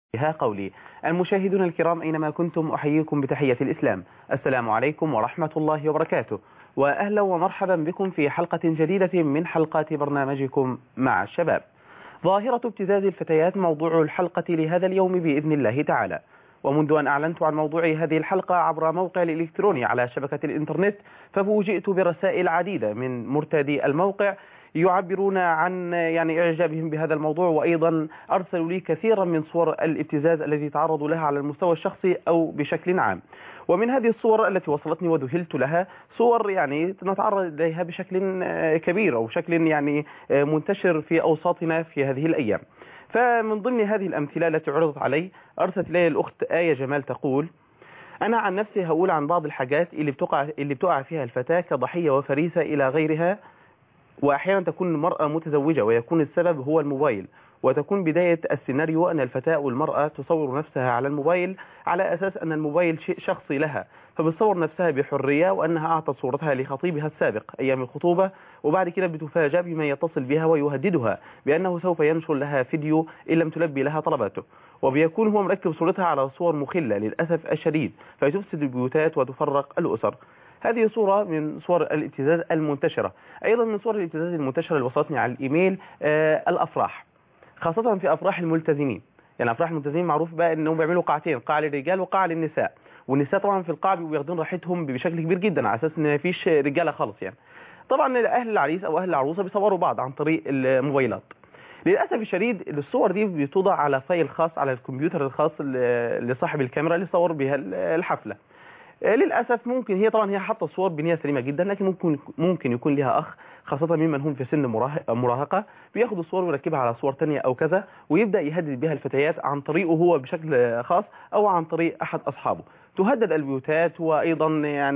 ها قولي. المشاهدون الكرام أينما كنتم أحييكم بتحية الإسلام. السلام عليكم ورحمة الله وبركاته، وأهلا ومرحبا بكم في حلقة جديدة من حلقات برنامجكم مع الشباب. ظاهرة ابتزاز الفتيات موضوع الحلقة لهذا اليوم بإذن الله تعالى. ومنذ أن أعلنت عن موضوع هذه الحلقة عبر موقع الإلكتروني على شبكة الإنترنت، ففوجئت برسائل عديدة من مرتادي الموقع يعبرون عن إعجابهم بهذا الموضوع، وأيضا أرسلوا لي كثيرا من صور الابتزاز التي تعرضوا لها على المستوى الشخصي أو بشكل عام. ومن هذه الصور التي وصلتني وذهلت لها صور نتعرض إليها بشكل كبير أو بشكل منتشر في أوساطنا في هذه الأيام. فمن ضمن هذه الأمثلة التي عرضت علي، أرسلت لي الأخت آية جمال تقول: أنا عن نفسي هقول عن بعض الحاجات اللي بتقع فيها الفتاة كضحية وفريسة إلى غيرها، وأحيانا تكون المرأة متزوجة ويكون السبب هو الموبايل، وتكون بداية السيناريو أن الفتاة أو المرأة تصور نفسها على الموبايل على أساس أن الموبايل شيء شخصي لها، فبتصور نفسها بحرية وأنها أعطت صورتها لخطيبها السابق أيام الخطوبة، وبعد كده بتفاجأ بما يتصل بها ويهددها بأنه سوف ينشر لها فيديو إن لم تلبي لها طلباته، وبيكون هو مركب صورتها على صور مخلة للأسف الشديد، فتفسد البيوتات وتفرق الأسر. هذه صورة من صور الابتزاز المنتشرة. أيضا من صور الابتزاز المنتشرة اللي وصلتني على الإيميل الأفراح، خاصة في أفراح الملتزمين. أفراح الملتزمين معروف بقى أنهم بيعملوا قاعتين، قاعة للرجال وقاعة للنساء، والنساء طبعا في القاعة بياخدون راحتهم بشكل كبير جدا على أساس أن ما فيش رجالة خالص. طبعا أهل العريس أو أهل العروسة بيصوروا بعض عن طريق الموبايلات. للأسف الشديد الصور دي بتوضع على فايل خاص على الكمبيوتر الخاص لصاحب الكاميرا اللي صور بها الحفلة. للأسف ممكن هي حاطة صور بنية سليمة جدا، لكن ممكن يكون لها أخ خاصة ممن هم في سن مراهقة بياخد الصور ويركبها على صور تانية أو كذا، ويبدأ يهدد بها الفتيات عن طريقه هو بشكل خاص أو عن طريق أحد أصحابه. تهدد البيوتات، وأيضا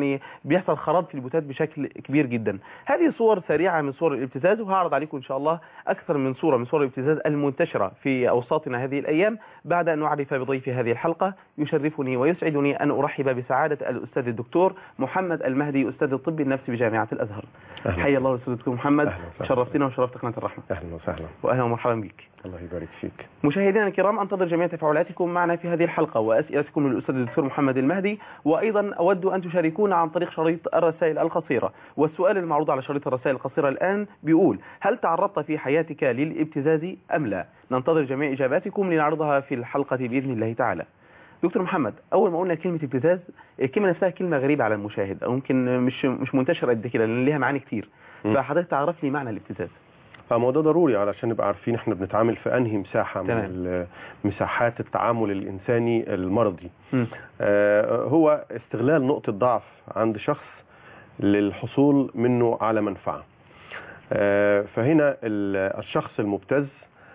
بيحصل خراب في البيوتات بشكل كبير جدا. هذه صور سريعة من صور الابتزاز، وهعرض عليكم إن شاء الله أكثر من صورة من صور الابتزاز المنتشرة في أوساطنا هذه الأيام بعد أن أعرف بضيف هذه الحلقة. يشرفني ويسعدني أن أرحب بسعادة الأستاذ الدكتور محمد المهدي، أستاذ الطب النفسي بجامعة الأزهر. حيا الله الأستاذ الدكتور محمد، شرفتنا وشرفت قناة الرحمة. أهلا وسهلا. وأهلا ومرحبا بك. الله يبارك فيك. مشاهدينا الكرام، أنتظر جميع تفاعلاتكم معنا في هذه الحلقة وأسئلتكم للأستاذ الدكتور محمد المهدي، وأيضا أود أن تشاركونا عن طريق شريط الرسائل القصيرة. والسؤال المعروض على شريط الرسائل القصيرة الآن بيقول: هل تعرضت في حياتك للابتزاز أم لا؟ ننتظر جميع إجاباتكم لنعرضها في الحلقة بإذن الله تعالى. دكتور محمد، أول ما قلنا كلمة ابتزاز، الكلمة نفسها كلمة غريبة على المشاهد، أو يمكن مش منتشرة قد كده لأن ليها معاني كتير. فحضرتك تعرف لي معنى الابتزاز. ده ضروري علشان نبقى عارفين احنا بنتعامل في انهي مساحة من مساحات التعامل الإنساني المرضي. هو استغلال نقطة ضعف عند شخص للحصول منه على منفعة. فهنا الشخص المبتز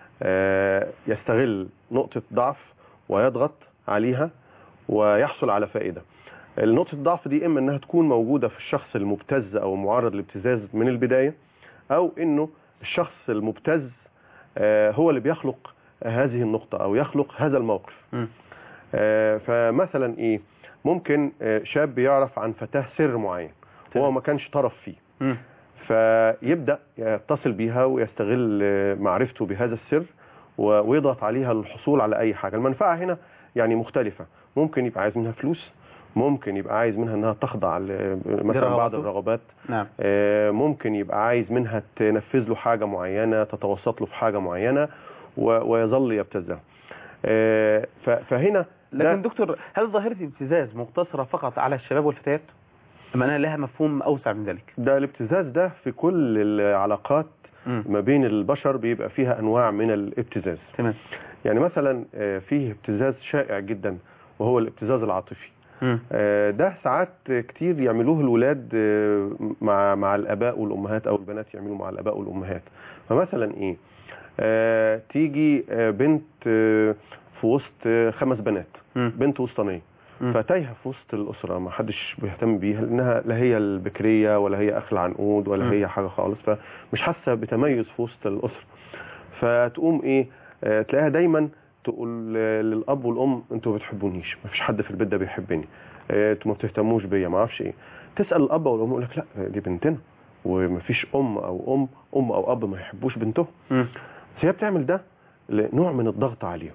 يستغل نقطة ضعف ويضغط عليها ويحصل على فائدة. النقطة الضعف دي إما أنها تكون موجودة في الشخص المبتز أو معرض للابتزاز من البداية، أو إنه الشخص المبتز هو اللي بيخلق هذه النقطة أو يخلق هذا الموقف. فمثلا إيه، ممكن شاب يعرف عن فتاة سر معين وهو ما كانش طرف فيه، فيبدأ يتصل بيها ويستغل معرفته بهذا السر ويضغط عليها للحصول على أي حاجة. المنفعة هنا مختلفة، ممكن يبقى عايز منها فلوس، ممكن يبقى عايز منها انها تخضع مثلا بعض الرغبات. نعم. ممكن يبقى عايز منها تنفذ له حاجة معينة، تتوسط له في حاجة معينة ويظل يبتزها. فهنا لكن دكتور، هل ظاهرة الابتزاز مقتصرة فقط على الشباب والفتيات أم أنها لها مفهوم أوسع من ذلك؟ ده الابتزاز ده في كل العلاقات ما بين البشر بيبقى فيها أنواع من الابتزاز. تمام. مثلا فيه ابتزاز شائع جدا وهو الابتزاز العاطفي. ده ساعات كتير يعملوه الولاد مع الآباء والأمهات، أو البنات يعملوا مع الآباء والأمهات. فمثلا إيه، تيجي بنت في وسط 5 بنات، بنت وسطانية، فتايهة في وسط الأسرة، ما حدش بيهتم بيها لأنها لا هي البكرية ولا هي أخ العنقود ولا هي حاجة خالص، فمش حاسة بتميز في وسط الأسرة. فتقوم إيه، تلاقيها دايما تقول للأب والأم: انتوا ما بتحبونيش، ما فيش حد في البيت ده بيحبني، انتوا ما بتهتموش بيا، ما اعرفش ايه. تسأل الأب والأم يقول لك: لا، دي بنتنا، وما فيش أم أو أب ما يحبوش بنتهم. هي بتعمل ده لنوع من الضغط عليهم.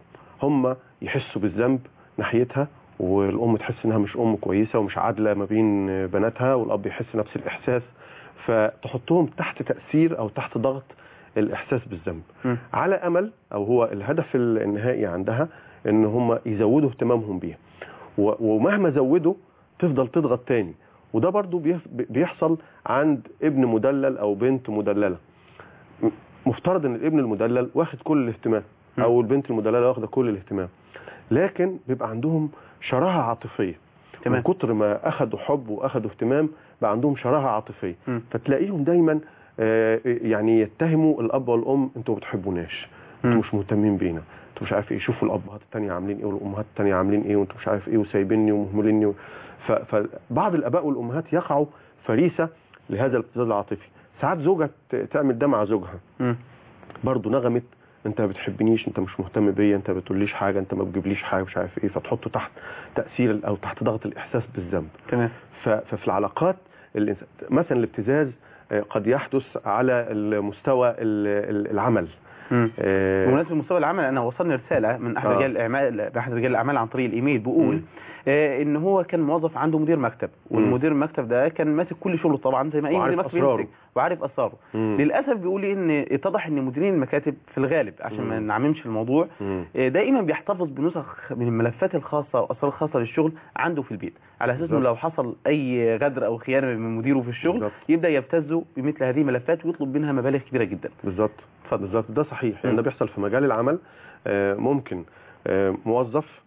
هم يحسوا بالذنب ناحيتها، والام تحس انها مش ام كويسه ومش عادله ما بين بناتها، والاب يحس نفس الاحساس، فتحطهم تحت تاثير او تحت ضغط الاحساس بالذنب على امل، او هو الهدف النهائي عندها ان هم يزودوا اهتمامهم بيها، ومهما زودوا تفضل تضغط تاني. وده برضو بيحصل عند ابن مدلل او بنت مدلله. مفترض ان الابن المدلل واخد كل الاهتمام، او البنت المدلله واخده كل الاهتمام، لكن بيبقى عندهم شراهه عاطفيه. من كتر ما اخذوا حب واخذوا اهتمام بقى عندهم شراهه عاطفيه، فتلاقيهم دايما يعني يتهموا الاب والام: انتوا ما بتحبوناش، انتوا مش مهتمين بينا، انتوا مش عارف ايه، شوفوا الابهات الثانيه عاملين ايه والامهات الثانيه عاملين ايه، وانتوا مش عارف ايه وسايبيني ومهمليني. فبعض الاباء والامهات يقعوا فريسه لهذا الابتزاز العاطفي. ساعات زوجة تعمل ده مع زوجها، برضه نغمت: انت ما بتحبنيش، انت مش مهتم بيا، انت ما بتقوليش حاجه، انت ما بتجيبليش حاجه، مش عارف ايه، فتحطه تحت تاثير او تحت ضغط الاحساس بالذنب. تمام. ففي العلاقات مثلا الابتزاز قد يحدث على المستوى العمل. بمناسبه مستوى العمل، انا وصلني رساله من احد رجال الاعمال عن طريق الايميل، بيقول ان هو كان موظف عنده مدير مكتب، والمدير المكتب ده كان ماسك كل شغله طبعا زي ما اي مدير مكتب يمسك، وعارف اسراره. للاسف بيقول لي ان اتضح ان مديرين المكاتب في الغالب، عشان ما نعممش الموضوع، دائما بيحتفظ بنسخ من الملفات الخاصه واسرار خاصه للشغل عنده في البيت، على اساس انه لو حصل اي غدر او خيانه من مديره في الشغل يبدا يبتزه بمثل هذه الملفات ويطلب منها مبالغ كبيره جدا. بالظبط ده صحيح. يعني ده بيحصل في مجال العمل. ممكن موظف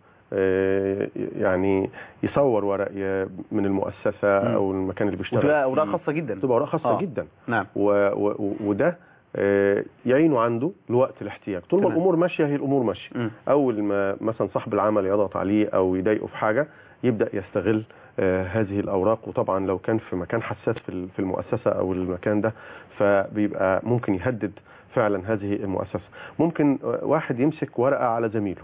يعني يصور ورق من المؤسسه او المكان اللي بيشتغل، وتبقى اوراق خاصه جدا، تبقى اوراق خاصه جدا. نعم. وده يعينه عنده لوقت الاحتياج. طول ما الامور ماشيه، هي الامور ماشيه. اول ما مثلا صاحب العمل يضغط عليه او يضايقه في حاجه، يبدا يستغل هذه الاوراق. وطبعا لو كان في مكان حساس في المؤسسه او المكان ده، فبيبقى ممكن يهدد فعلا هذه المؤسسه. ممكن واحد يمسك ورقه على زميله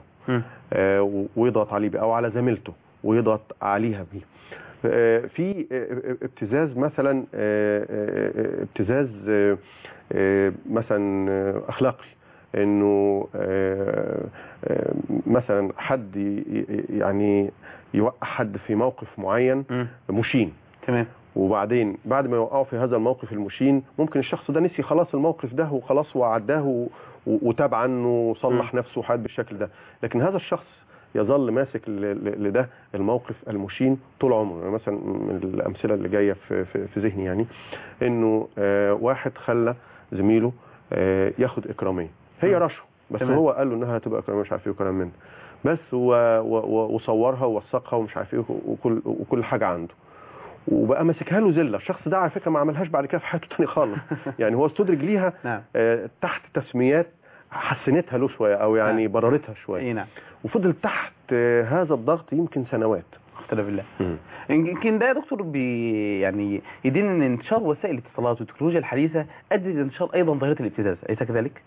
ويضغط عليه، او على زميلته ويضغط عليها بيه. في ابتزاز مثلا، ابتزاز مثلا اخلاقي، انه مثلا حد يعني يوقع حد في موقف معين مشين. تمام. وبعدين بعد ما يوقعوا في هذا الموقف المشين، ممكن الشخص ده نسي خلاص الموقف ده وخلاص وعداه وتاب عنه وصلح نفسه وحاد بالشكل ده، لكن هذا الشخص يظل ماسك لده الموقف المشين طول عمره. يعني مثلا من الامثله اللي جايه في ذهني، يعني انه واحد خلى زميله ياخد اكراميه، هي رشوه بس تمام. هو قال له انها هتبقى اكراميه مش عارف ايه وكلام من بس، وصورها ووثقها ومش عارف ايه وكل حاجه عنده، وبقى ماسكها له زله. الشخص ده على فكره ما عملهاش بعد كده في حياته تاني خالص. يعني هو استدرج ليها تحت تسميات حسنتها له شويه، او يعني بررتها شويه. نعم. وفضل تحت هذا الضغط يمكن سنوات. اختلاف بالله. يمكن ده يا دكتور يعني يدين ان انتشار وسائل الاتصالات والتكنولوجيا الحديثه ادت لانتشار ايضا ظاهره الابتزاز، اليس كذلك؟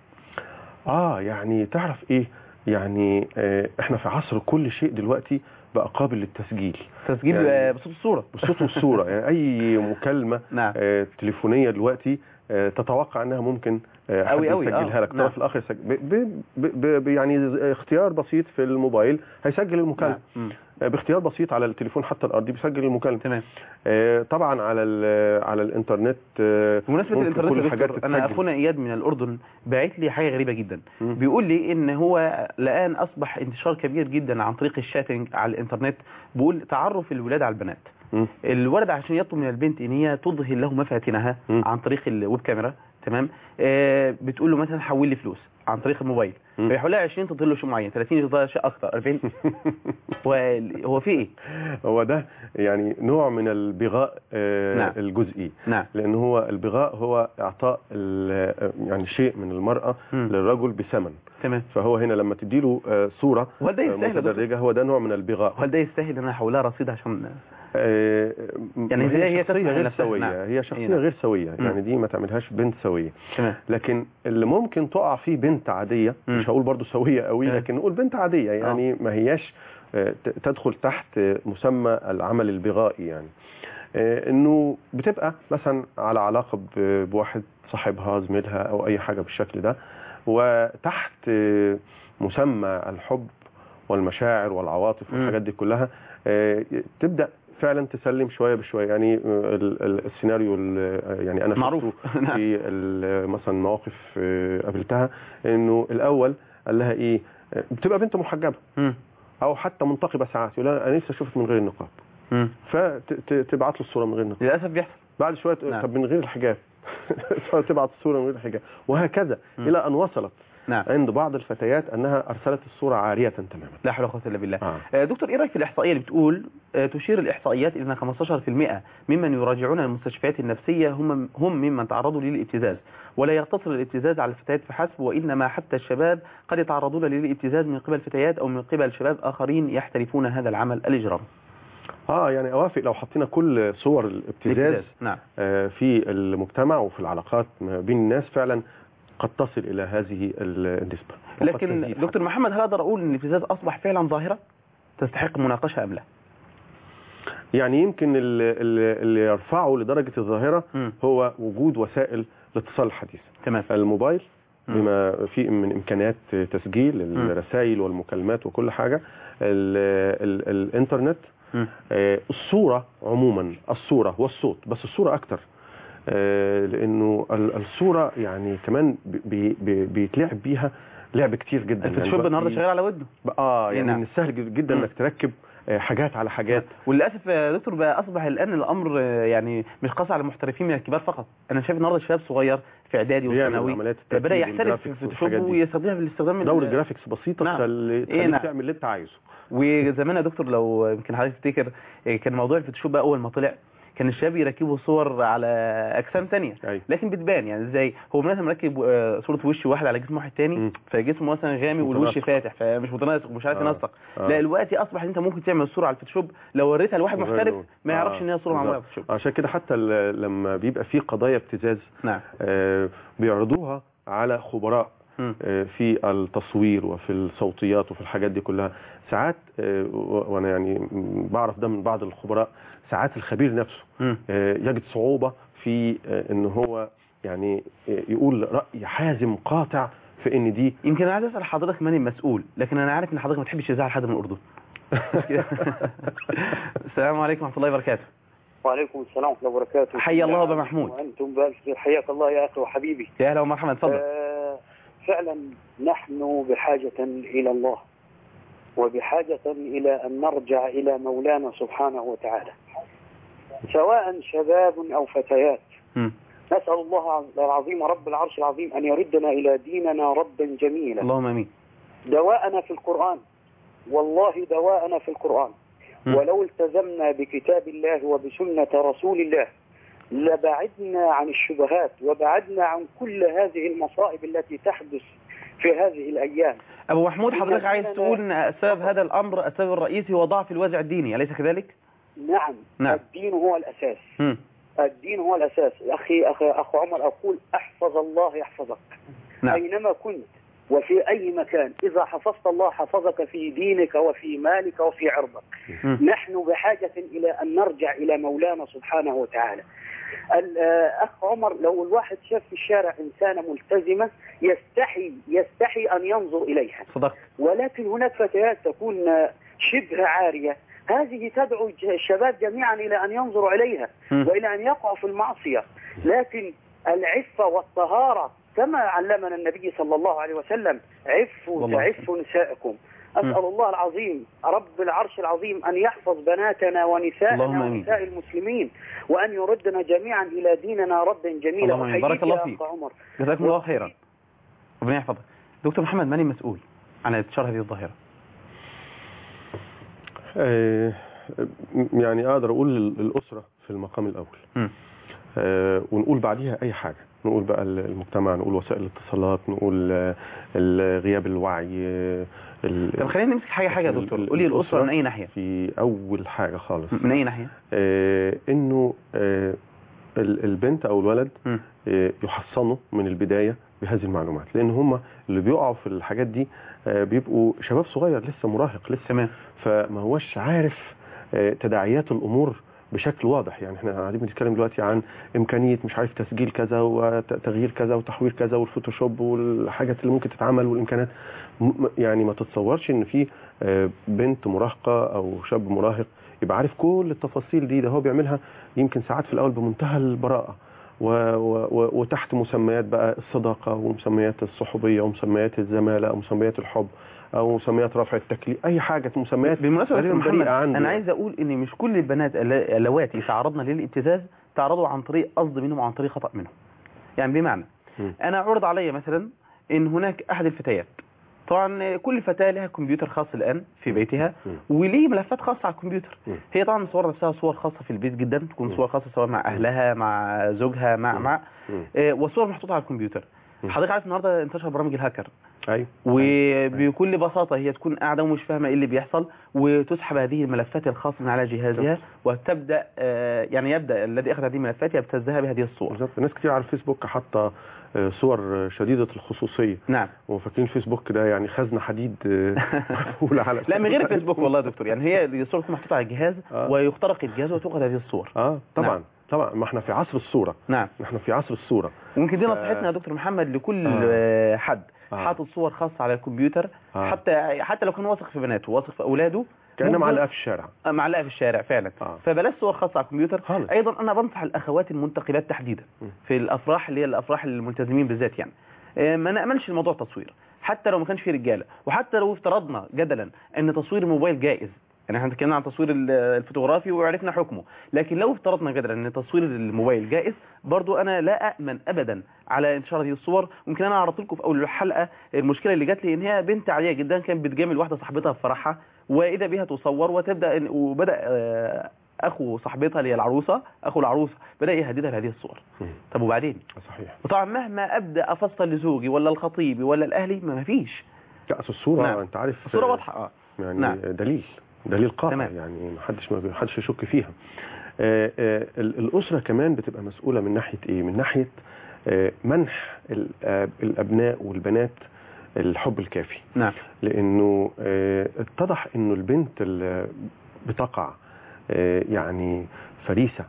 يعني تعرف ايه؟ يعني احنا في عصر كل شيء دلوقتي بقى قابل للتسجيل. تسجيل يعني بصوت الصوره. بصوت والصوره. يعني اي مكالمه نعم. تليفونيه دلوقتي تتوقع انها ممكن حد يسجلها لك، الطرف الاخر يسجل يعني اختيار بسيط في الموبايل هيسجل المكالمه. باختيار بسيط على التليفون حتى الارضي بيسجل المكالمه. تمام. طبعا على الانترنت. بمناسبه الانترنت، انا اخونا اياد من الاردن باعت لي حاجه غريبه جدا. بيقول لي ان هو الان اصبح انتشار كبير جدا عن طريق الشاتنج على الانترنت. بيقول تعرف الولاد على البنات. الولد عشان يطلب من البنت ان هي تظهر له مفاتنها عن طريق الويب كاميرا، تمام، بتقول له مثلا حول لي فلوس عن طريق الموبايل، فيحول لها 20 تظهر له شيء معين، 30 تظهر له شيء اكثر، 40. هو في ايه؟ هو ده يعني نوع من البغاء نعم. الجزئي. نعم. لان هو البغاء هو اعطاء يعني شيء من المرأة للرجل بثمن. تمام. فهو هنا لما تديله صورة متدرجة، هو ده نوع من البغاء. هل ده يستاهل ان انا احولها رصيد عشان يعني هي شخصية غير سوية. نعم. هي شخصية غير سوية. يعني دي ما تعملهاش بنت سوية. تمام. لكن اللي ممكن تقع فيه بنت عادية، مش هقول برضو سوية قوي، لكن نقول بنت عادية، يعني ما هياش تدخل تحت مسمى العمل البغائي. يعني انه بتبقى مثلا على علاقة بواحد صاحبها زميلها او اي حاجة بالشكل ده، وتحت مسمى الحب والمشاعر والعواطف والحاجات دي كلها تبدا فعلا تسلم شويه بشويه. يعني السيناريو يعني انا معروف في مثلا مواقف قابلتها، انه الاول قال لها ايه، بتبقى بنت محجبه او حتى منتقبه ساعات، يقول لها انا نفسي اشوفك من غير النقاب، فتبعت له الصوره من غير النقاب. للاسف بيحصل بعد شويه طب من غير الحجاب تبعت الصوره من غير الحجاب، وهكذا الى ان وصلت عند بعض الفتيات انها ارسلت الصوره عاريه تماما. لا حول ولا قوه الا بالله. دكتور، ايه رايك في الاحصائيه اللي بتقول تشير الاحصائيات الى ان 15% ممن يراجعون المستشفيات النفسيه هم ممن تعرضوا للابتزاز، ولا يقتصر الابتزاز على الفتيات فحسب، وانما حتى الشباب قد يتعرضون للابتزاز من قبل فتيات او من قبل شباب اخرين يحترفون هذا العمل الاجرامي. يعني اوافق لو حطينا كل صور الابتزاز نعم. في المجتمع وفي العلاقات ما بين الناس فعلا قد تصل الى هذه النسبه. لكن دكتور محمد، هل اقدر اقول ان الابتزاز اصبح فعلا ظاهره تستحق مناقشه ام لا؟ يعني يمكن اللي يرفعه لدرجه الظاهره هو وجود وسائل الاتصال الحديثه. تمام. الموبايل بما فيه من امكانيات تسجيل الرسائل والمكالمات وكل حاجه، الانترنت، الصوره عموما، الصوره والصوت، بس الصوره اكتر، لانه الصوره يعني كمان بيتلعب بيها لعب كتير جدا. الفوتوشوب يعني النهارده شغال على ودنه. يعني من السهل جدا انك تركب حاجات على حاجات. وللاسف يا دكتور بقى اصبح الان الامر يعني مش قاصر على المحترفين من الكبار فقط. انا شايف النهارده شباب صغير في اعدادي وثانوي بدا يحترف في الفوتوشوب ويستخدمها بالاستخدام دور جرافيكس بسيطه تخليك تعمل اللي انت عايزه. وزمان يا دكتور لو يمكن حضرتك تفتكر كان موضوع الفوتوشوب بقى اول ما طلع كان الشباب يركبوا صور على اجسام ثانيه لكن بتبان يعني ازاي هو مثلا مركب صوره وش واحد على جسم واحد ثاني فجسمه مثلا غامق والوش فاتح فمش متناسق ومش عارف ينسق. لا دلوقتي اصبح انت ممكن تعمل صوره على الفوتوشوب لو وريتها لواحد محترف ما يعرفش ان هي صوره معموله على الفوتوشوب. عشان كده حتى لما بيبقى في قضايا ابتزاز بيعرضوها على خبراء في التصوير وفي الصوتيات وفي الحاجات دي كلها. ساعات وانا يعني بعرف ده من بعض الخبراء، ساعات الخبير نفسه يجد صعوبة في ان هو يعني يقول رأي حازم قاطع في ان دي. يمكن انا عايز اسال حضرتك ماني المسؤول، لكن انا عارف ان حضرتك ما تحبش تزعل حد من الاردن. السلام عليكم ورحمه الله وبركاته. وعليكم السلام ورحمه الله وبركاته. حي الله ابا محمود. وانتم بألف خير. حياك الله يا اخي وحبيبي. يا اهلا ومرحبا، اتفضل. فعلا نحن بحاجة إلى الله وبحاجة إلى أن نرجع إلى مولانا سبحانه وتعالى، سواء شباب أو فتيات. نسأل الله العظيم رب العرش العظيم أن يردنا إلى ديننا ردا جميلا. اللهم آمين. دواءنا في القرآن، والله دواءنا في القرآن. ولو التزمنا بكتاب الله وبسنة رسول الله لبعدنا عن الشبهات وبعدنا عن كل هذه المصائب التي تحدث في هذه الأيام. أبو محمود، حضرتك عايز تقول أن سبب هذا الأمر السبب الرئيسي هو ضعف الوازع الديني، أليس كذلك؟ نعم. الدين هو الأساس. الدين هو الأساس. أخو عمر أقول احفظ الله يحفظك. أينما كنت وفي أي مكان، إذا حفظت الله حفظك في دينك وفي مالك وفي عرضك. نحن بحاجة إلى أن نرجع إلى مولانا سبحانه وتعالى. الأخ عمر، لو الواحد شاف في الشارع إنسانة ملتزمة يستحي أن ينظر إليها. صدق. ولكن هناك فتيات تكون شبه عارية، هذه تدعو الشباب جميعا إلى أن ينظروا إليها وإلى أن يقعوا في المعصية. لكن العفة والطهارة كما علمنا النبي صلى الله عليه وسلم، عفوا تعفوا نساءكم. أسأل الله العظيم رب العرش العظيم أن يحفظ بناتنا ونساءنا ونساء المسلمين، وأن يردنا جميعا إلى ديننا ردا جميلا. بارك الله فيك. جزاكم الله خيرا. ربنا يحفظك. دكتور محمد، من المسؤول عن انتشار هذه الظاهرة؟ يعني أقدر أقول الأسرة في المقام الأول، ونقول بعديها أي حاجة، نقول بقى المجتمع، نقول وسائل الاتصالات، نقول غياب الوعي. طب خلينا نمسك حاجة يا دكتور. قولي الأسرة من أي ناحية؟ في أول حاجة خالص من أي ناحية؟ إنه البنت أو الولد يحصنوا من البداية بهذه المعلومات، لأن هم اللي بيقعوا في الحاجات دي بيبقوا شباب صغير لسه مراهق لسه، فما هوش عارف تداعيات الأمور بشكل واضح. يعني احنا قاعدين بنتكلم دلوقتي عن امكانيه مش عارف تسجيل كذا وتغيير كذا وتحوير كذا والفوتوشوب والحاجات اللي ممكن تتعمل والامكانات، يعني ما تتصورش ان في بنت مراهقه او شاب مراهق يبقى عارف كل التفاصيل دي، ده هو بيعملها يمكن ساعات في الاول بمنتهى البراءه وتحت مسميات بقى الصداقه ومسميات الصحوبيه ومسميات الزماله ومسميات الحب او مسميات رفع التكليف، اي حاجه مسميات. بالمناسبه يا محمد انا عايز اقول ان مش كل البنات اللواتي تعرضن للابتزاز تعرضوا عن طريق قصد منهم وعن طريق خطا منهم. يعني بمعنى انا عرض علي مثلا ان هناك احد الفتيات، طبعا كل فتاه لها كمبيوتر خاص الان في بيتها وليه ملفات خاصه على الكمبيوتر. هي طبعا صور نفسها صور خاصه في البيت جدا، تكون صور خاصه سواء مع اهلها مع زوجها مع وصور محطوطه على الكمبيوتر. حضرتك عارف النهارده انتشر برامج الهاكر. ايوه. وبكل بساطه هي تكون قاعده ومش فاهمه ايه اللي بيحصل، وتسحب هذه الملفات الخاصه من على جهازها وتبدا يعني يبدا الذي اخذ هذه الملفات يبتزها بهذه الصور. بالظبط. ناس كتير على الفيسبوك حاطه صور شديدة الخصوصية. نعم. وفاكرين الفيسبوك ده يعني خزنة حديد مقفولة على لا من غير الفيسبوك والله يا دكتور، يعني هي الصورة تكون محطوطة على الجهاز ويخترق الجهاز وتؤخذ هذه الصور. طبعا. نعم. طبعا ما احنا في عصر الصورة. نعم. احنا في عصر الصورة. وممكن دي نصيحتنا يا دكتور محمد لكل حد حاطط صور خاصة على الكمبيوتر، حتى لو كان واثق في بناته واثق في اولاده كأنها معلقة في الشارع. معلقة في الشارع فعلا. فبلاش صور خاصة على الكمبيوتر خالص. ايضا انا بنصح الاخوات المنتقبات تحديدا في الافراح اللي هي الافراح الملتزمين بالذات، يعني ما نأمنش الموضوع تصوير حتى لو ما كانش فيه رجاله، وحتى لو افترضنا جدلا ان تصوير الموبايل جائز، يعني احنا اتكلمنا عن تصوير الفوتوغرافي وعرفنا حكمه، لكن لو افترضنا جدلا ان تصوير الموبايل جائز برضو انا لا أأمن ابدا على انتشار هذه الصور. ممكن انا عرضت لكم في اول الحلقه المشكله اللي جات لي، ان هي بنت عاديه جدا كانت بتجامل واحده صاحبتها في فرحها، واذا بها تصور وبدا اخو صاحبتها اللي هي العروسه، اخو العروسه بدا يهددها بهذه الصور. طب وبعدين؟ صحيح. وطبعا مهما ابدا افصل لزوجي ولا الخطيب ولا الاهلي ما فيش. لا الصوره نعم. انت عارف الصوره واضحه يعني نعم. دليل قاطع يعني ما حدش يشك فيها. الاسره كمان بتبقى مسؤوله من ناحيه ايه؟ من ناحيه منح الابناء والبنات الحب الكافي. نعم. لانه اتضح انه البنت اللي بتقع يعني فريسة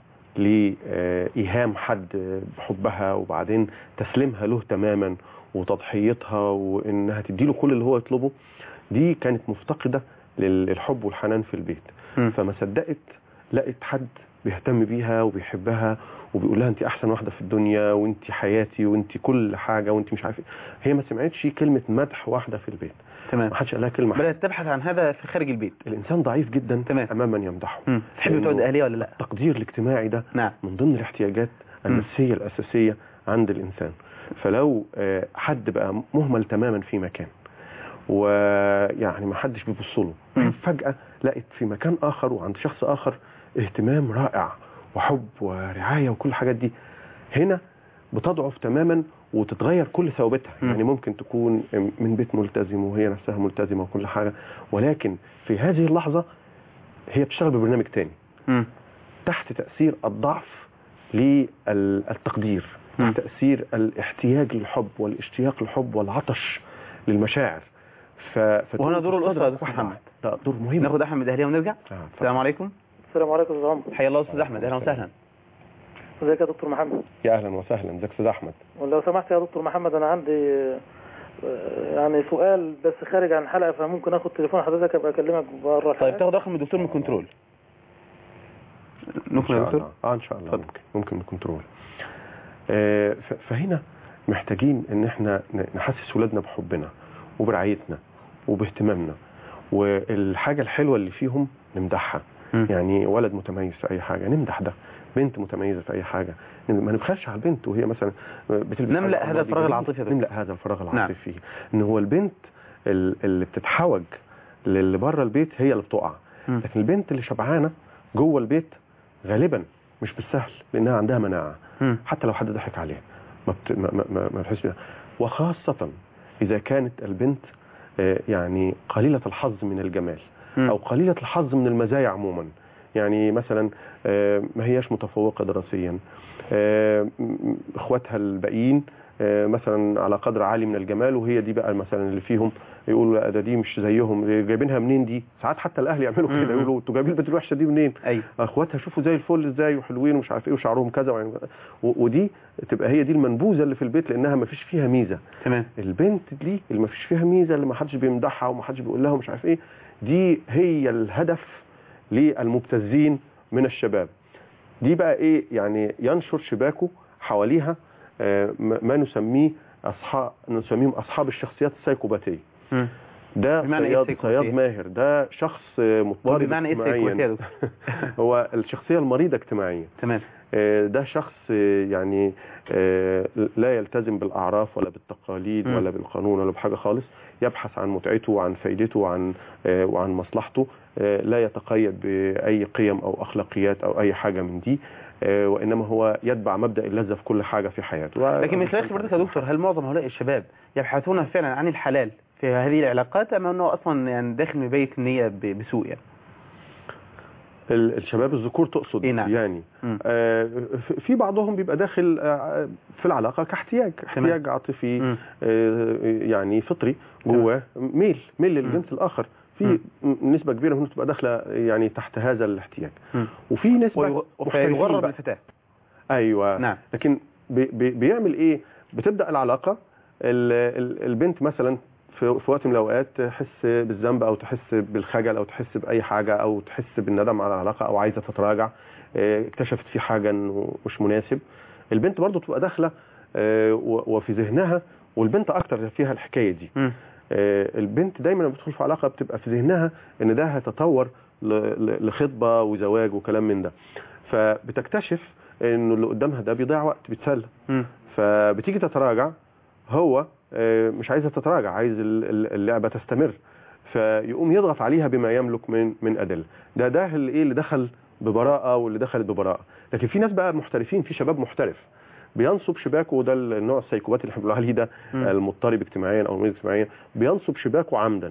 لإيهام حد بحبها وبعدين تسليمها له تماما وتضحيتها وإنها تديله كل اللي هو يطلبه، دي كانت مفتقدة للحب والحنان في البيت. فما صدقت لقت حد بيهتم بيها وبيحبها وبيقول لها انت احسن واحده في الدنيا وانت حياتي وانت كل حاجه وانت مش عارف. هي ما سمعتش كلمه مدح واحده في البيت. تمام. ما حدش قال لها كلمه. بدات تبحث عن هذا في خارج البيت. الانسان ضعيف جدا. تمام. امام من يمدحه. تحب تقعد اهليه ولا لا؟ التقدير الاجتماعي ده نعم. من ضمن الاحتياجات النفسيه الاساسيه عند الانسان. فلو حد بقى مهمل تماما في مكان ويعني ما حدش بيبص له، فجاه لقيت في مكان اخر وعند شخص اخر اهتمام رائع وحب ورعايه وكل الحاجات دي، هنا بتضعف تماما وتتغير كل ثوابتها. يعني ممكن تكون من بيت ملتزم وهي نفسها ملتزمه وكل حاجه، ولكن في هذه اللحظه هي بتشتغل ببرنامج تاني تحت تاثير الضعف للتقدير، تحت تاثير الاحتياج للحب والاشتياق للحب والعطش للمشاعر. وهنا دور الاسره يا دكتور محمد. ده دور مهم. ناخد احمد من الاهليه ونرجع. السلام عليكم. السلام عليكم يا استاذ عمر. حيا الله استاذ احمد، اهلا وسهلا. ازيك يا دكتور محمد؟ يا اهلا وسهلا. ازيك استاذ احمد؟ ولو سمحت يا دكتور محمد انا عندي يعني سؤال بس خارج عن الحلقه، فممكن اخد تليفون حضرتك ابقى اكلمك بره الحلقه. طيب تاخد رقم الدكتور من كنترول. ممكن يا دكتور؟ ان شاء الله ممكن من كنترول. فهنا محتاجين ان احنا نحسس ولادنا بحبنا وبرعايتنا وباهتمامنا، والحاجه الحلوه اللي فيهم نمدحها. يعني ولد متميز في اي حاجه نمدح ده، بنت متميزه في اي حاجه ما نبخلش على البنت وهي مثلا بتلبس. نملا هذا الفراغ العاطفي. نملا هذا الفراغ العاطفي. نعم. ان هو البنت اللي بتتحوج للي بره البيت هي اللي بتقع، لكن البنت اللي شبعانه جوه البيت غالبا مش بالسهل لانها عندها مناعه. حتى لو حد ضحك عليها ما بتحس بيها، وخاصه اذا كانت البنت يعني قليله الحظ من الجمال او قليله الحظ من المزايا عموما. يعني مثلا ما هياش متفوقه دراسيا، اخواتها الباقيين مثلا على قدر عالي من الجمال، وهي دي بقى مثلا اللي فيهم يقولوا لا ده دي مش زيهم، جايبينها منين دي؟ ساعات حتى الاهل يعملوا كده، يقولوا انتوا جايبين البنت الوحشه دي منين؟ أيوة. اخواتها شوفوا زي الفل ازاي وحلوين ومش عارف ايه وشعرهم كذا ودي تبقى هي دي المنبوذه اللي في البيت لانها ما فيش فيها ميزه. تمام. البنت دي اللي ما فيش فيها ميزه، اللي ما حدش بيمدحها وما حدش بيقول لها ومش عارف ايه، دي هي الهدف للمبتزين من الشباب. دي بقى ايه يعني؟ ينشر شباكه حواليها ما نسميهم اصحاب الشخصيات السايكوباتيه. ده صياد ماهر، ده شخص مضطرب بمعنى ايه هو الشخصيه المريضه اجتماعيا. تمام. ده شخص يعني لا يلتزم بالاعراف ولا بالتقاليد ولا بالقانون ولا بحاجه خالص، يبحث عن متعته وعن فائدته وعن مصلحته، لا يتقيد باي قيم او اخلاقيات او اي حاجه من دي، وانما هو يتبع مبدا اللذه في كل حاجه في حياته. لكن من خلال خبرتك يا دكتور، هل معظم هؤلاء الشباب يبحثون فعلا عن الحلال في هذه العلاقات، ام انه اصلا يعني داخل مبيت النيه بسوء يعني؟ الشباب الذكور تقصد؟ نعم. يعني في بعضهم بيبقى داخل في العلاقه كاحتياج عاطفي يعني فطري جواه، ميل للجنس الاخر. في نسبه كبيره منهم تبقى داخله يعني تحت هذا الاحتياج، وفي نسبه ويغرب الفتاه. ايوه. نعم. لكن بيعمل ايه؟ بتبدا العلاقه، البنت مثلا في وقت من الاوقات تحس بالذنب او تحس بالخجل او تحس باي حاجه او تحس بالندم على العلاقه او عايزه تتراجع، اكتشفت في حاجه انه مش مناسب. البنت برضو تبقى داخله وفي ذهنها، والبنت اكتر فيها الحكايه دي. البنت دايما لما بتدخل في علاقه بتبقى في ذهنها ان ده هيتطور لخطبه وزواج وكلام من ده، فبتكتشف انه اللي قدامها ده بيضيع وقت، بيتسلى، فبتيجي تتراجع. هو مش عايزه تتراجع، عايز اللعبه تستمر، فيقوم يضغط عليها بما يملك من ادله. ده اللي دخل ببراءه واللي دخلت ببراءه. لكن في ناس بقى محترفين، في شباب محترف بينصب شباكه، وده النوع السايكوباتي اللي احنا بنقول عليه ده، المضطرب اجتماعيا او المريض اجتماعيا، بينصب شباكه عمدا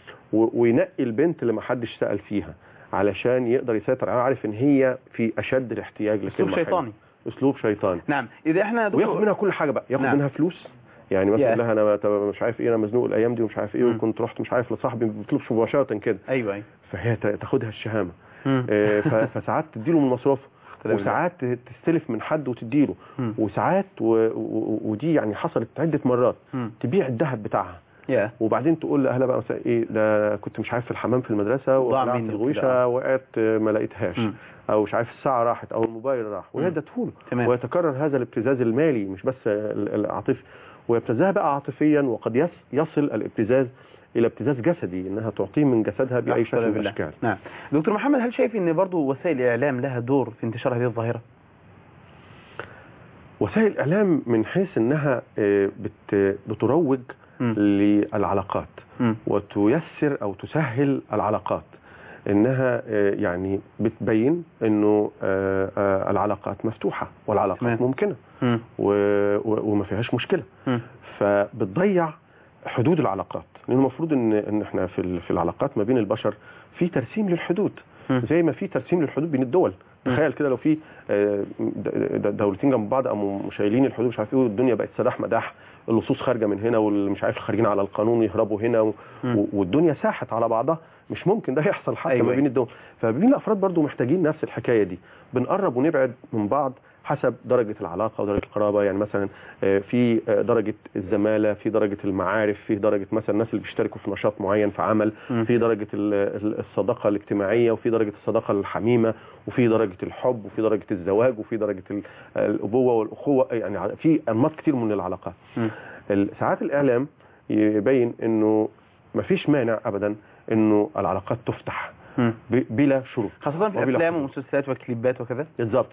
وينقي البنت اللي ما حدش سأل فيها علشان يقدر يسيطر عليها، عارف ان هي في اشد الاحتياج لكلمه اسلوب شيطاني. نعم. اذا احنا وياخد منها كل حاجه بقى، ياخد منها فلوس، يعني مثلا لها انا مش عارف ايه، انا مزنوق الايام دي ومش عارف ايه، وكنت رحت مش عارف لصاحبي، ما بيطلبش مباشره كده. ايوه. فهي تاخدها الشهامه، فساعات تديله من مصروفه، وساعات تستلف من حد وتديله، وساعات ودي يعني حصلت عده مرات تبيع الذهب بتاعها، وبعدين تقول لاهلها بقى مثلا ايه ده، كنت مش عارف في الحمام في المدرسه وطلعت الغويشه وقعت ما لقيتهاش، او مش عارف الساعه راحت او الموبايل راح، وهي ادته له. ويتكرر هذا الابتزاز المالي مش بس العاطفي، ويبتزها بقى عاطفيا، وقد يصل الابتزاز الى ابتزاز جسدي، انها تعطيه من جسدها باي شكل من الاشكال. نعم. دكتور محمد، هل شايف ان برضو وسائل الاعلام لها دور في انتشار هذه الظاهره؟ وسائل الاعلام من حيث انها بتروج للعلاقات وتيسر او تسهل العلاقات، انها يعني بتبين انه العلاقات مفتوحه والعلاقات ممكنه وما فيهاش مشكله، فبتضيع حدود العلاقات. لان المفروض ان احنا في العلاقات ما بين البشر في ترسيم للحدود، زي ما في ترسيم للحدود بين الدول. تخيل كده لو في دولتين جنب بعض قاموا شايلين الحدود مش عارف ايه، والدنيا بقت سداح مداح، اللصوص خارجه من هنا والمش عارف خارجين على القانون يهربوا هنا والدنيا ساحت على بعضها. مش ممكن ده يحصل حتى ما بين الدول. فبين الافراد برضو محتاجين نفس الحكايه دي، بنقرب ونبعد من بعض حسب درجه العلاقه ودرجه القرابه. يعني مثلا في درجه الزماله، في درجه المعارف، في درجه مثلا الناس اللي بيشتركوا في نشاط معين في عمل، في درجه الصداقه الاجتماعيه، وفي درجه الصداقه الحميمه، وفي درجه الحب، وفي درجه الزواج، وفي درجه الابوه والاخوه. يعني في انماط كتير من العلاقات. ساعات الاعلام يبين انه مفيش مانع ابدا انه العلاقات تفتح بلا شروط، خاصه في الافلام ومسلسلات وكليبات وكذا. بالظبط.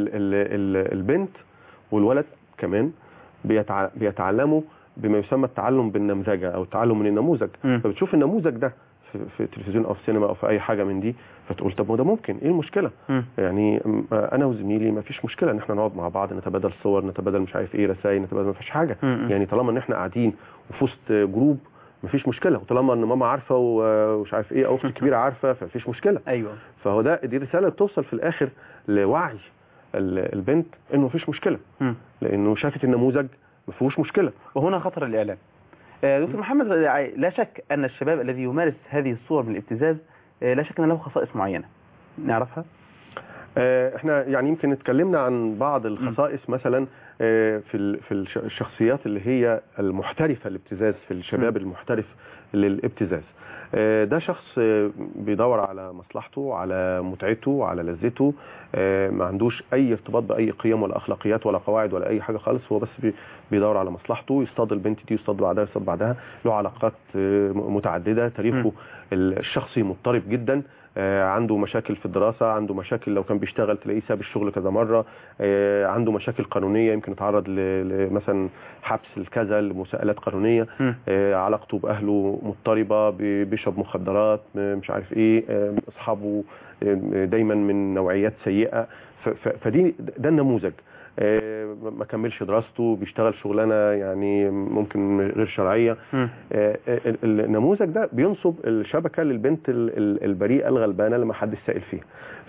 فالبنت والولد كمان بيتعلموا بما يسمى التعلم بالنمذجه او التعلم من النموذج. فبتشوف النموذج ده في التلفزيون او في السينما او في اي حاجه من دي، فتقول طب ما ده ممكن، ايه المشكله؟ يعني انا وزميلي ما فيش مشكله ان احنا نقعد مع بعض، نتبادل صور، نتبادل مش عارف ايه، رسائل، نتبادل، ما فيش حاجه. يعني طالما ان احنا قاعدين وفي وسط جروب مفيش مشكله، وطالما ان ماما عارفه ومش عارف ايه او اختي الكبيره عارفه فمفيش مشكله. ايوه. فهو دي رساله بتوصل في الاخر لوعي البنت انه مفيش مشكله، لانه شافت النموذج ما فيهوش مشكله. وهنا خطر الاعلام. دكتور محمد، لا شك ان الشباب الذي يمارس هذه الصور من الابتزاز لا شك ان له خصائص معينه نعرفها. احنا يعني يمكن اتكلمنا عن بعض الخصائص مثلا في الشخصيات اللي هي المحترفه الابتزاز، في الشباب المحترف للابتزاز. ده شخص بيدور على مصلحته، على متعته، على لذته، ما عندوش اي ارتباط باي قيم ولا اخلاقيات ولا قواعد ولا اي حاجه خالص. هو بس بيدور على مصلحته، يصطاد البنت دي، يصطاد بعدها، يصطاد بعدها. له علاقات متعدده، تاريخه الشخصي مضطرب جدا، عنده مشاكل في الدراسه، عنده مشاكل لو كان بيشتغل تلاقيه ساب الشغل كذا مره، عنده مشاكل قانونيه، يمكن يتعرض مثلا حبس الكذا، لمساءلات قانونيه، علاقته باهله مضطربه، بيشرب مخدرات، مش عارف ايه، اصحابه دايما من نوعيات سيئه. ده النموذج. ما كملش دراسته، بيشتغل شغلانه يعني ممكن غير شرعيه. النموذج ده بينصب الشبكه للبنت البريئه الغلبانه اللي ما حدش سائل فيها.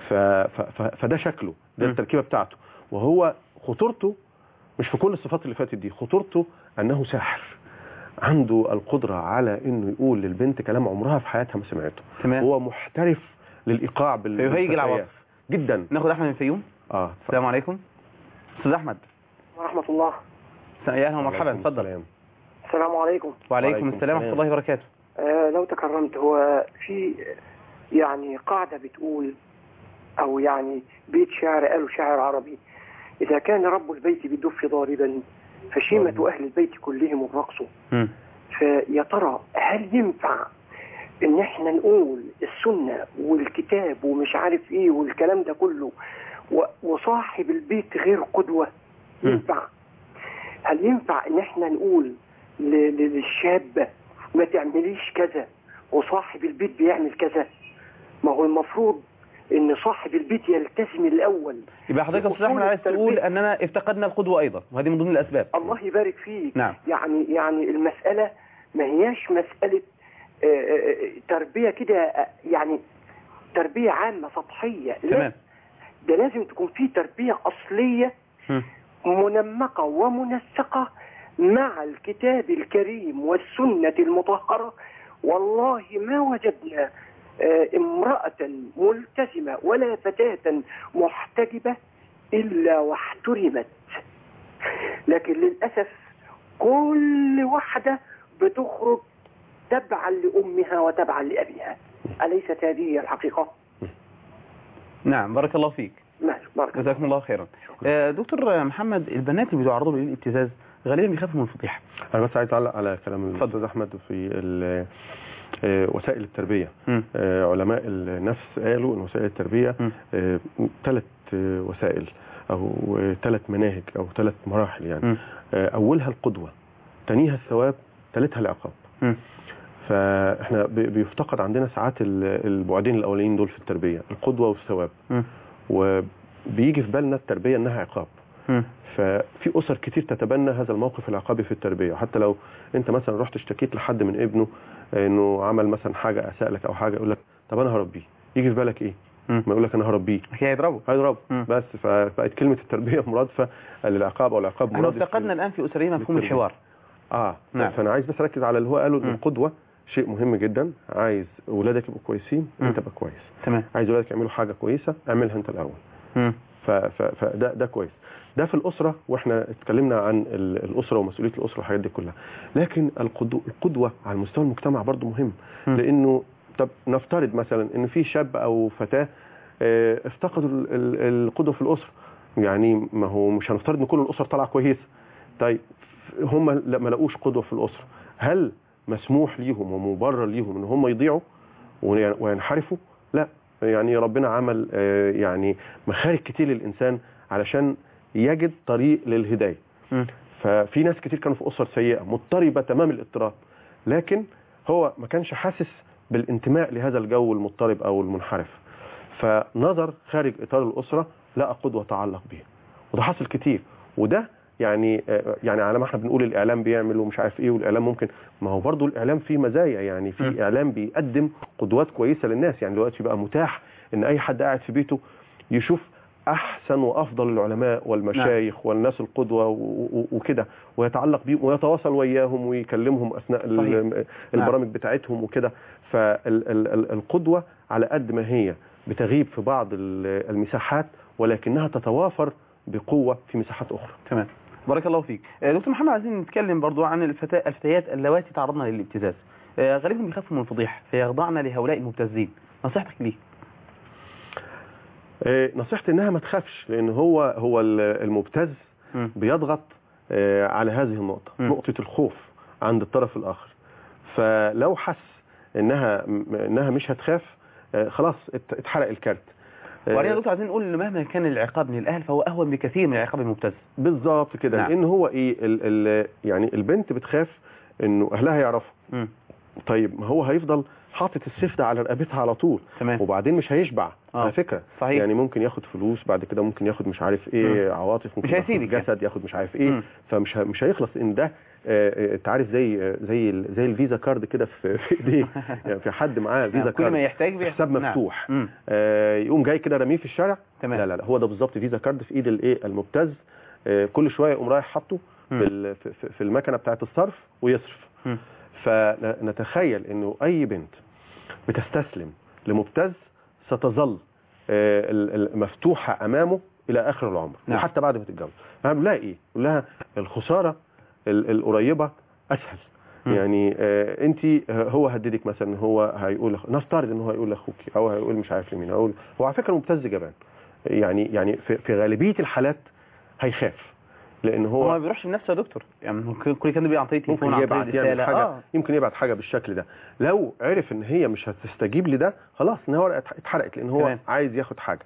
فده شكله، ده التركيبه بتاعته. وهو خطورته مش في كل الصفات اللي فاتت دي، خطورته انه ساحر، عنده القدره على انه يقول للبنت كلام عمرها في حياتها ما سمعته. تمام. هو محترف للايقاع فيهيج العواطف جدا. ناخد احمد من الفيوم. السلام عليكم استاذ احمد. ورحمه الله. يا اهلا ومرحبا، اتفضل. السلام عليكم. وعليكم السلام ورحمه الله وبركاته. لو تكرمت، هو في يعني قاعده بتقول، او يعني بيت شعر قالوا شاعر عربي: اذا كان رب البيت بالدف ضاربا فشيمه اهل البيت كلهم الرقص. فيا ترى هل ينفع ان احنا نقول السنه والكتاب ومش عارف ايه والكلام ده كله وصاحب البيت غير قدوه؟ ينفع؟ هل ينفع ان احنا نقول للشابه ما تعمليش كذا وصاحب البيت بيعمل كذا؟ ما هو المفروض ان صاحب البيت يلتزم الاول. يبقى حضرتك يا استاذ احمد عايز تقول اننا افتقدنا القدوه ايضا، وهذه من ضمن الاسباب. الله يبارك فيك. نعم. يعني المساله ما هياش مساله تربيه كده، يعني تربيه عامه سطحيه. تمام. ده لازم تكون في تربيه اصليه منمقه ومنسقه مع الكتاب الكريم والسنه المطهره. والله ما وجدنا امرأة ملتزمة ولا فتاة محتجبة إلا واحترمت، لكن للأسف كل واحدة بتخرج تبعا لأمها وتبعا لأبيها. أليست هذه الحقيقة؟ نعم، بارك الله فيك. جزاكم الله خيرا. دكتور محمد، البنات اللي بيتعرضوا للابتزاز غالبا بيخافوا من الفضيحة. أنا بس عايز أعلق على كلام الأستاذ أحمد في وسائل التربية. علماء النفس قالوا ان وسائل التربية 3 وسائل او 3 مناهج او 3 مراحل يعني. اولها القدوة، ثانيها الثواب، ثالثها العقاب. فاحنا بيفتقد عندنا ساعات البعدين الاولين دول في التربية، القدوة والثواب، وبيجي في بالنا التربية انها عقاب. ففي أسر كتير تتبنى هذا الموقف العقابي في التربية. حتى لو انت مثلا رحت اشتكيت لحد من ابنه انه عمل مثلا حاجة اساء لك او حاجة، يقول لك طب انا هربيه. يجي في بالك ايه؟ ما يقول لك انا هربيه، هيضربه. بس فبقت كلمة التربية مرادفة للعقاب، او العقاب مرادف. احنا افتقدنا الان في اسرنا مفهوم الحوار. نعم. فانا عايز بس اركز على اللي هو قاله. القدوة شيء مهم جدا. عايز اولادك يبقوا كويسين، انت تبقى كويس. تمام. عايز اولادك يعملوا حاجة كويسة، اعملها انت الاول. فده كويس. ده في الأسرة، واحنا اتكلمنا عن الأسرة ومسؤولية الأسرة والحاجات دي كلها. لكن القدوة على مستوى المجتمع برضو مهم. لأنه طب نفترض مثلا ان في شاب او فتاة افتقدوا القدوة في الأسرة. يعني ما هو مش هنفترض ان كل الأسر طالعة كويسة. طيب هم ما لقوش قدوة في الأسرة، هل مسموح ليهم ومبرر ليهم ان هم يضيعوا وينحرفوا؟ لا. يعني ربنا عمل يعني مخارج كتير للإنسان علشان يجد طريق للهداية. ففي ناس كتير كانوا في أسر سيئة مضطربة تمام الاضطراب، لكن هو ما كانش حاسس بالانتماء لهذا الجو المضطرب أو المنحرف، فنظر خارج إطار الأسرة لقى قدوة تعلق به. وده حصل كتير. وده يعني على ما احنا بنقول الإعلام بيعمل ومش عارف ايه، والإعلام ممكن، ما هو برضو الإعلام فيه مزايا. يعني في إعلام بيقدم قدوات كويسة للناس. يعني دلوقتي بقى متاح ان اي حد قاعد في بيته يشوف احسن وافضل العلماء والمشايخ والناس القدوة وكده، ويتعلق بيهم ويتواصل وياهم ويكلمهم اثناء البرامج بتاعتهم وكده. فالقدوة على قد ما هي بتغيب في بعض المساحات، ولكنها تتوافر بقوة في مساحات اخرى. تمام، بارك الله فيك. دكتور محمد، عايزين نتكلم برضو عن الفتيات اللواتي تعرضن للابتزاز. غالبا بيخافوا من الفضيحه فيخضعن لهؤلاء المبتزين، نصيحتك ليه؟ نصيحتي انها ما تخافش، لان هو المبتز بيضغط على هذه النقطه، نقطه الخوف عند الطرف الاخر. فلو حس انها مش هتخاف خلاص اتحرق الكارت. وعلينا دكتور عايزين نقول ان مهما كان العقاب من الاهل فهو اهون بكثير من العقاب المبتز. بالظبط كده. نعم. لان هو ايه يعني البنت بتخاف انه اهلها يعرفوا. طيب ما هو هيفضل حاطط السيف ده على رقبتها على طول. تمام. وبعدين مش هيشبع على فكره. صحيح. يعني ممكن ياخد فلوس، بعد كده ممكن ياخد مش عارف ايه عواطف، ممكن ياخد جسد، ياخد مش عارف ايه. فمش هيخلص. ان ده انت عارف زي الفيزا كارد كده في ايديه. يعني في حد معاه فيزا كارد كل ما يحتاج حساب مفتوح. يقوم جاي كده رميه في الشارع. تمام. لا هو ده بالظبط فيزا كارد في ايد المبتز. كل شويه يقوم رايح حاطه في المكنه بتاعه الصرف ويصرف. فنتخيل انه اي بنت بتستسلم لمبتز ستظل مفتوحه امامه الى اخر العمر. نعم. وحتى بعد ما تتجوز هنقول لها ايه؟ نقول لها الخساره القريبه اسهل. يعني انت هو هددك مثلا، هو هيقول نفترض ان هو هيقول لاخوكي او هيقول مش عارف لمين، هو على فكره مبتز جبان. يعني في غالبيه الحالات هيخاف، لان هو ما بيروحش بنفسه يا دكتور. يعني كل كان بيعمل طريقه تليفون، ممكن يبعت يعمل حاجه. يمكن يبعت حاجه بالشكل ده. لو عرف ان هي مش هتستجيب لده خلاص ان هو اتحرقت، لان هو عايز ياخد حاجه.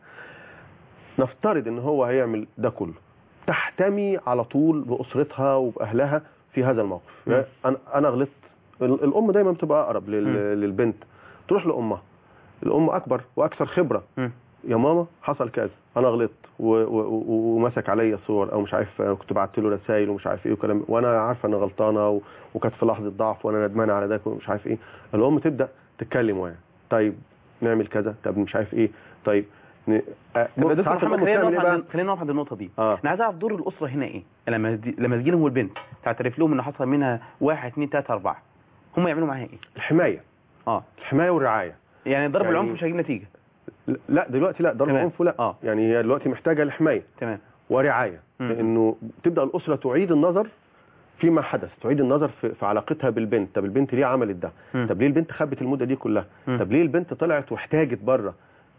نفترض ان هو هيعمل ده كله، تحتمي على طول باسرتها وباهلها في هذا الموقف. انا غلطت. الام دايما بتبقى اقرب للبنت، تروح لامها. الام اكبر واكثر خبره. يا ماما حصل كذا، انا غلطت ومسك عليا صور او مش عارف، كنت بعت له رسائل ومش عارف ايه وكلام، وانا عارفه ان غلطانه وكانت في لحظه ضعف وانا ندمانه على ده ومش عارف ايه. الام تبدا تتكلم وياه. طيب نعمل كذا، طب مش عارف ايه. طيب دكتور محمد خلينا نقف عند النقطه دي. انا عايز اعرف دور الاسره هنا ايه لما تجي لهم البنت تعترف لهم ان حصل منها 1 2 3 4، هم يعملوا معاها ايه؟ الحمايه. الحمايه والرعايه. يعني ضرب العنف مش هيجيب نتيجه. لا دلوقتي لا، ضرب العنف لا. يعني هي دلوقتي محتاجه لحمايه. تمام. ورعايه. لانه تبدا الاسره تعيد النظر فيما حدث، تعيد النظر في علاقتها بالبنت. طب البنت ليه عملت ده؟ طب ليه البنت خبت المده دي كلها؟ طب ليه البنت طلعت واحتاجت بره؟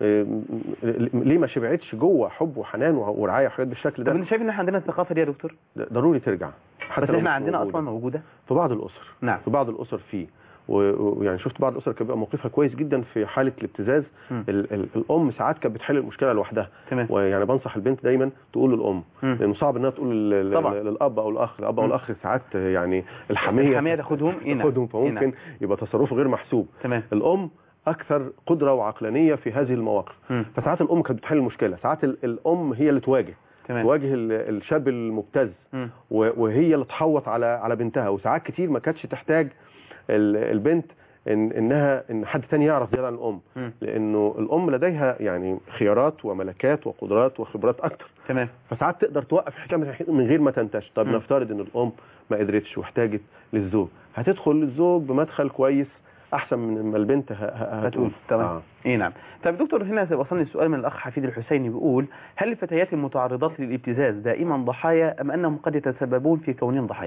ليه ما شبعتش جوه حب وحنان ورعايه وحاجات بالشكل ده؟ طب انت شايف ان احنا عندنا الثقافه دي يا دكتور؟ ضروري ترجع. بس احنا عندنا اصلا موجوده في بعض الاسر. نعم. في بعض الاسر فيه. ويعني شفت بعض الاسر كان بيبقى موقفها كويس جدا في حاله الابتزاز. الام ساعات كانت بتحل المشكله لوحدها. تمام. ويعني بنصح البنت دايما تقول للام، لانه صعب انها تقول للاب او الاخ. الاب او الاخ ساعات يعني الحميه تاخدهم فممكن يبقى تصرفه غير محسوب. تمام. الام اكثر قدره وعقلانيه في هذه المواقف. فساعات الام كانت بتحل المشكله، ساعات الام هي اللي تواجه. تمام. تواجه الشاب المبتز وهي اللي تحوط على بنتها. وساعات كتير ما كانتش تحتاج البنت ان حد تاني يعرف زياده عن الام. لانه الام لديها يعني خيارات وملكات وقدرات وخبرات اكتر. تمام. فساعات تقدر توقف حكايه من غير ما تنتشر. طب نفترض ان الام ما قدرتش واحتاجت للزوج، هتدخل للزوج بمدخل كويس احسن من ما البنت هتقول. تمام. نعم. طيب دكتور، هنا وصلني السؤال من الاخ حفيد الحسيني بيقول: هل الفتيات المتعرضات للابتزاز دائما ضحايا ام انهم قد يتسببون في كونهم ضحايا؟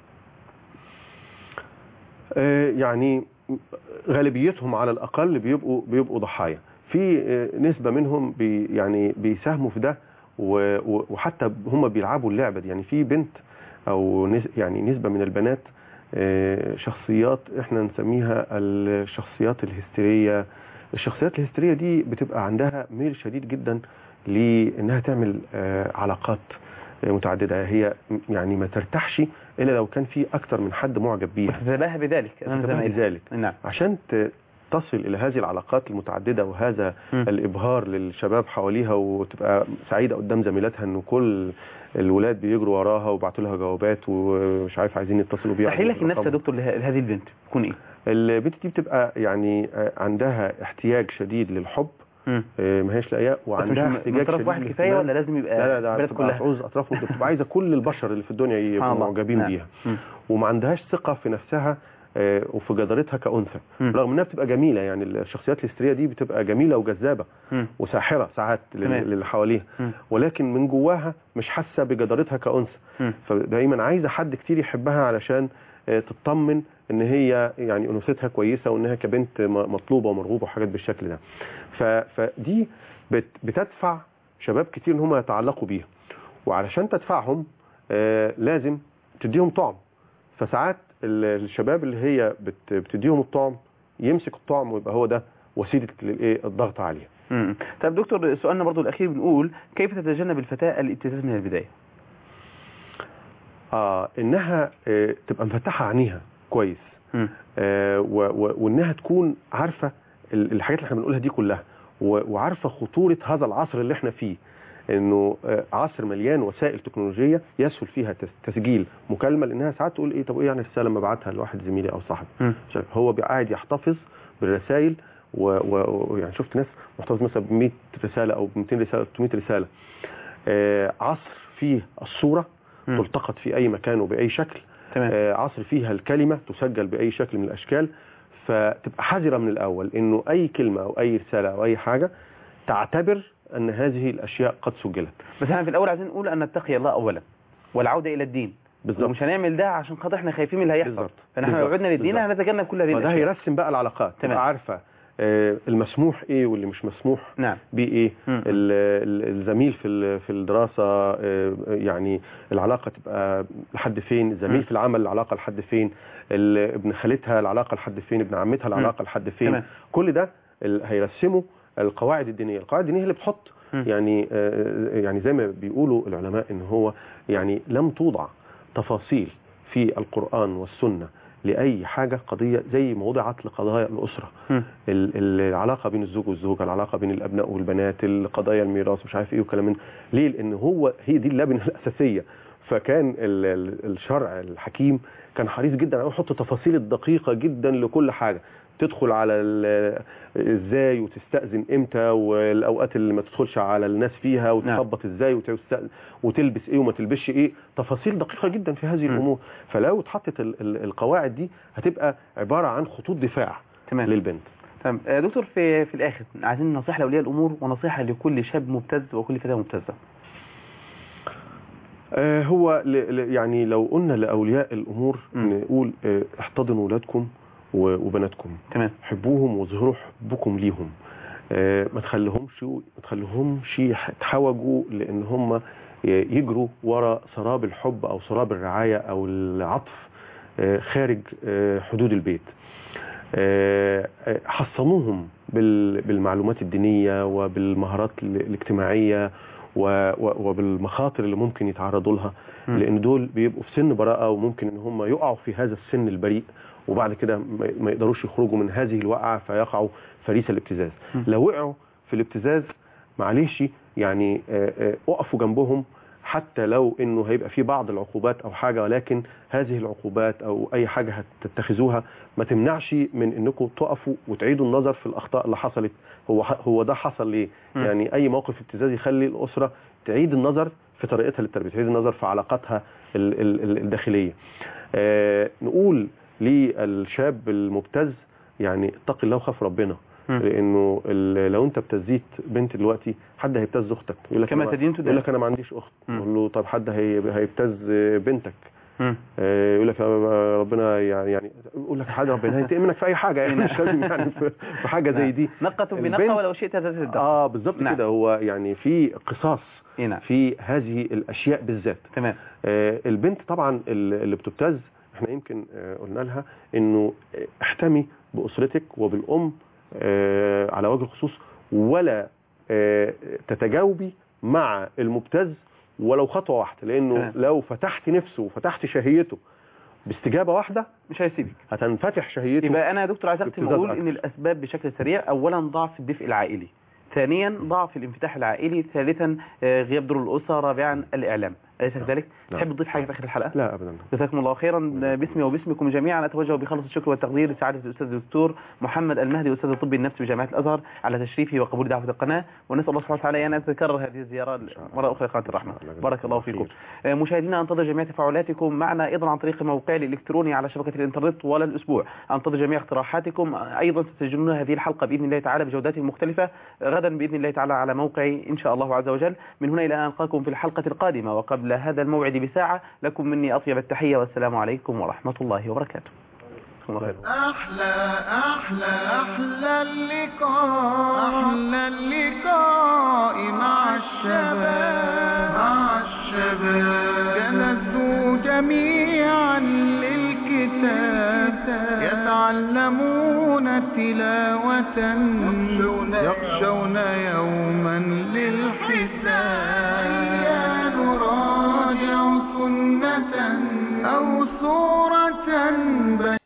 يعني غالبيتهم على الاقل بيبقوا ضحايا. في نسبه منهم يعني بيساهموا في ده وحتى هم بيلعبوا اللعبه دي. يعني في بنت او يعني نسبه من البنات شخصيات احنا نسميها الشخصيات الهستيريه. الشخصيات الهستيريه دي بتبقى عندها ميل شديد جدا لانها تعمل علاقات متعدده. هي يعني ما ترتاحش الا لو كان في اكتر من حد معجب بيها. تتباهى بذلك. نعم. عشان تصل الى هذه العلاقات المتعدده وهذا الابهار للشباب حواليها وتبقى سعيده قدام زميلاتها انه كل الولاد بيجروا وراها وبعتوا لها جوابات ومش عارف عايزين يتصلوا بيها. تحليلك النفس يا دكتور لهذه البنت تكون ايه؟ البنت دي بتبقى يعني عندها احتياج شديد للحب. ما هيش لاقياه، وعندها احتياج شديد. واحد كفايه ولا لازم يبقى البلد كلها؟ تعوز اطرافهم، بتبقى عايزه كل البشر اللي في الدنيا يبقوا معجبين بيها. وما عندهاش ثقه في نفسها وفي جدارتها كأنثى، رغم انها بتبقى جميله. يعني الشخصيات الهستيريه دي بتبقى جميله وجذابه وساحره ساعات للي حواليها، ولكن من جواها مش حاسه بجدارتها كأنثى. فدايما عايزه حد كتير يحبها علشان تطمن ان هي يعني انوثتها كويسه وانها كبنت مطلوبه ومرغوبه وحاجات بالشكل ده. فدي بتدفع شباب كتير ان هم يتعلقوا بيها، وعلشان تدفعهم لازم تديهم طعم. فساعات الشباب اللي هي بتديهم الطعم يمسك الطعم ويبقى هو ده وسيله الضغط عليه. طب دكتور، سؤالنا برضو الاخير بنقول كيف تتجنب الفتاه الابتزاز من البدايه؟ انها تبقى مفتحه عينيها كويس، وانها تكون عارفه الحاجات اللي احنا بنقولها دي كلها، وعارفه خطوره هذا العصر اللي احنا فيه، انه عصر مليان وسائل تكنولوجيه يسهل فيها تسجيل مكالمه، لانها ساعات تقول ايه طب ايه يعني الرساله لما ابعتها لواحد زميلي او صاحبي. هو قاعد يحتفظ بالرسائل، ويعني شفت ناس محتفظ مثلا ب 100 رساله او 200 رساله 300 رساله. عصر فيه الصوره تلتقط في اي مكان وباي شكل. عصر فيها الكلمه تسجل باي شكل من الاشكال. فتبقى حذره من الاول انه اي كلمه او اي رساله او اي حاجه تعتبر ان هذه الاشياء قد سجلت. بس احنا في الاول عايزين نقول ان نتقي الله اولا والعوده الى الدين. بالظبط. ومش هنعمل ده عشان خاطر احنا خايفين من اللي هيحصل. فنحن لو عدنا للدين هنتجنب كل هذه الاشياء. فده هيرسم بقى العلاقات، تبقى عارفه المسموح ايه واللي مش مسموح بيه ايه. الزميل في الدراسه يعني العلاقه تبقى لحد فين، الزميل في العمل العلاقه لحد فين، ابن خالتها العلاقه لحد فين، ابن عمتها العلاقه لحد فين. كل ده هيرسمه القواعد الدينيه. القواعد الدينيه اللي بتحط يعني زي ما بيقولوا العلماء ان هو يعني لم توضع تفاصيل في القرآن والسنة لأي حاجة قضية زي ما وضعت لقضايا الأسرة. العلاقة بين الزوج والزوجة، العلاقة بين الأبناء والبنات، القضايا الميراث مش عارف ايه وكلام من ليه، لأن هي دي اللبنة الأساسية. فكان الشرع الحكيم كان حريص جدا على يحط تفاصيل الدقيقة جدا لكل حاجة، تدخل على ازاي وتستأذن امتى، والاوقات اللي ما تدخلش على الناس فيها، وتخبط ازاي وتلبس ايه وما تلبسش ايه، تفاصيل دقيقة جدا في هذه الامور. فلو اتحطت القواعد دي هتبقى عبارة عن خطوط دفاع للبنت. تمام. دكتور، في الاخر عايزين نصيحة لاولياء الامور ونصيحة لكل شاب مبتز وكل فتاة مبتزة. هو يعني لو قلنا لاولياء الامور نقول احتضنوا اولادكم وبناتكم، حبوهم واظهروا حبكم ليهم. ما تخليهمش يتحوجوا لان هم يجروا ورا سراب الحب او سراب الرعايه او العطف خارج حدود البيت. حصنوهم بالمعلومات الدينيه وبالمهارات الاجتماعيه وبالمخاطر اللي ممكن يتعرضوا لها، لان دول بيبقوا في سن براءه وممكن ان هم يقعوا في هذا السن البريء، وبعد كده ما يقدروش يخرجوا من هذه الوقعه فيقعوا فريسه الابتزاز. لو وقعوا في الابتزاز معلش يعني وقفوا جنبهم، حتى لو انه هيبقى في بعض العقوبات او حاجه، ولكن هذه العقوبات او اي حاجه هتتخذوها ما تمنعش من انكم تقفوا وتعيدوا النظر في الاخطاء اللي حصلت. هو ده حصل ليه؟ يعني اي موقف ابتزاز يخلي الاسره تعيد النظر في طريقتها للتربيه، تعيد النظر في علاقاتها الداخليه. نقول للشاب المبتز يعني اتق الله وخاف ربنا، لانه لو انت ابتزيت بنت دلوقتي حد هيبتز اختك، يقول لك انا ما عنديش اخت، يقول له طب حد هيبتز بنتك، يقول لك ربنا يعني يقول لك حاجه ربنا هينتقم منك في اي حاجه، يعني مش لازم يعني في حاجه زي دي. نقة بنقة ولو شئت ذات الدقة. بالظبط كده. هو يعني في قصاص في هذه الاشياء بالذات. تمام. البنت طبعا اللي بتبتز احنا يمكن قلنا لها انه احتمي باسرتك وبالام على وجه الخصوص، ولا تتجاوبي مع المبتز ولو خطوه واحده، لانه لو فتحت نفسه وفتحت شهيته باستجابه واحده مش هيسيبك، هتنفتح شهيته. يبقى انا يا دكتور عايز اختم اقول ان الاسباب بشكل سريع: اولا ضعف الدفء العائلي، ثانيا ضعف الانفتاح العائلي، ثالثا غياب دور الاسره، رابعا الاعلام. أليس كذلك؟ تحب تضيف حاجه في اخر الحلقه؟ لا ابدا. جزاكم الله خيرا. باسمي وباسمكم جميعا اتوجه بخالص الشكر والتقدير لسعاده الاستاذ الدكتور محمد المهدي، استاذ طب النفس بجامعه الازهر، على تشريفه وقبول دعوه القناه، ونسال الله سبحانه وتعالى ان تتكرر هذه الزياره مره اخرى قناه الرحمه. بارك الله فيكم. مشاهدينا انتظر جميع تفاعلاتكم معنا ايضا عن طريق موقعي الالكتروني على شبكه الانترنت طوال الاسبوع. انتظر جميع اقتراحاتكم. ايضا ستسجلون هذه الحلقه باذن الله تعالى بجودات مختلفه غدا باذن الله تعالى على موقعي ان شاء الله عز وجل. من هنا الى ان القاكم في الحلقه القادمه، وقبل قبل هذا الموعد بساعة. لكم مني أطيب التحية والسلام عليكم ورحمة الله وبركاته. أحلى اللقاء مع الشباب جلسوا جميعا للكتاب يتعلمون تلاوة يخشون يوما للحساب.